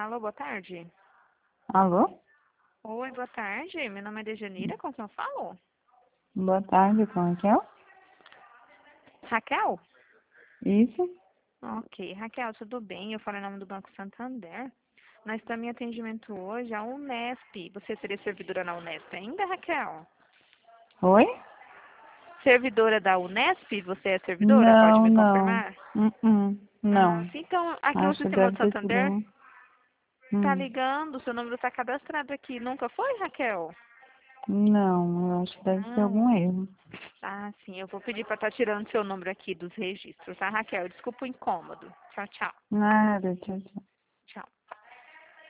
Alô, boa tarde. Alô? Oi, boa tarde. Meu nome é Dejanira, com quem eu falo? Boa tarde, com Raquel? Raquel? Isso? Ok. Raquel, tudo bem? Eu falo em nome do Banco Santander. Nós estamos em atendimento hoje à Unesp. Você seria servidora na Unesp ainda, Raquel? Oi? Servidora da Unesp? Você é servidora? Pode Não, me não. confirmar? Não. Sim, então, aqui no Acho que sistema deve do ter sido Santander um... tá Hum. ligando, seu número está cadastrado aqui. Nunca foi, Raquel? Não, eu acho que deve ser Não. algum erro. Sim, eu vou pedir para estar tirando seu número aqui dos registros, tá, Raquel? Desculpa o incômodo. Tchau, tchau. Nada, tchau, tchau. Tchau.